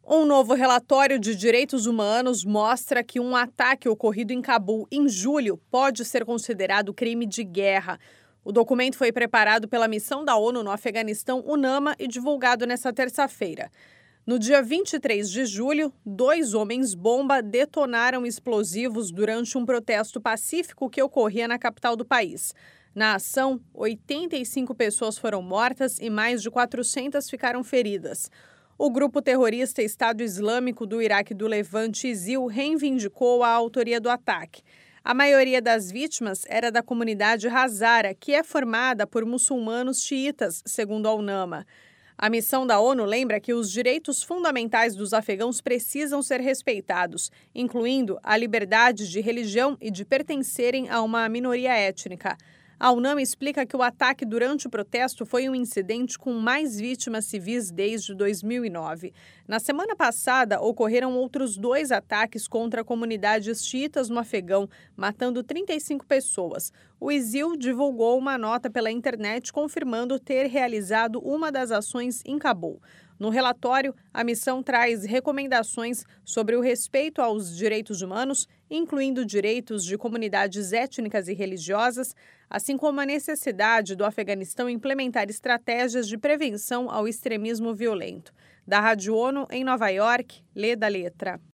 Um novo relatório de direitos humanos mostra que um ataque ocorrido em Cabul em julho pode ser considerado crime de guerra. O documento foi preparado pela missão da ONU no Afeganistão, UNAMA, e divulgado nesta terça-feira. No dia 23 de julho, 2 homens-bomba detonaram explosivos durante um protesto pacífico que ocorria na capital do país. Na ação, 85 pessoas foram mortas e mais de 400 ficaram feridas. O grupo terrorista Estado Islâmico do Iraque do Levante, ISIL, reivindicou a autoria do ataque. A maioria das vítimas era da comunidade Hazara, que é formada por muçulmanos xiitas, segundo a UNAMA. A missão da ONU lembra que os direitos fundamentais dos afegãos precisam ser respeitados, incluindo a liberdade de religião e de pertencerem a uma minoria étnica. A UNAMA explica que o ataque durante o protesto foi um incidente com mais vítimas civis desde 2009. Na semana passada, ocorreram outros 2 ataques contra comunidades xiitas no Afegão, matando 35 pessoas. O ISIL divulgou uma nota pela internet confirmando ter realizado uma das ações em Cabul. No relatório, a missão traz recomendações sobre o respeito aos direitos humanos, incluindo direitos de comunidades étnicas e religiosas, assim como a necessidade do Afeganistão implementar estratégias de prevenção ao extremismo violento. Da Rádio ONU, em Nova York, Lê da Letra.